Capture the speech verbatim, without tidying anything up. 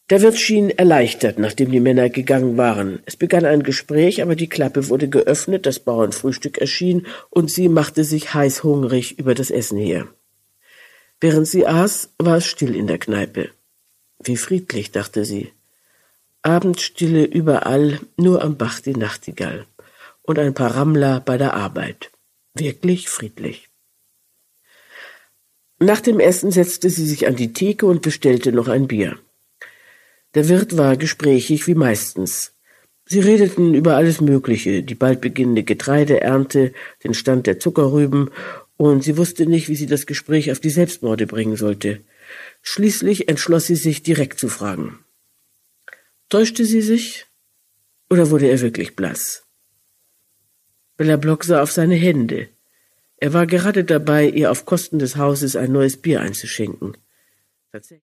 Der Wirt schien erleichtert, nachdem die Männer gegangen waren. Es begann ein Gespräch, aber die Klappe wurde geöffnet, das Bauernfrühstück erschien, und sie machte sich heißhungrig über das Essen her. Während sie aß, war es still in der Kneipe. Wie friedlich, dachte sie. Abendstille überall, nur am Bach die Nachtigall und ein paar Rammler bei der Arbeit. Wirklich friedlich. Nach dem Essen setzte sie sich an die Theke und bestellte noch ein Bier. Der Wirt war gesprächig wie meistens. Sie redeten über alles Mögliche, die bald beginnende Getreideernte, den Stand der Zuckerrüben, und sie wusste nicht, wie sie das Gespräch auf die Selbstmorde bringen sollte. Schließlich entschloss sie sich, direkt zu fragen. Täuschte sie sich? Oder wurde er wirklich blass? Bella Block sah auf seine Hände. Er war gerade dabei, ihr auf Kosten des Hauses ein neues Bier einzuschenken. Tatsächlich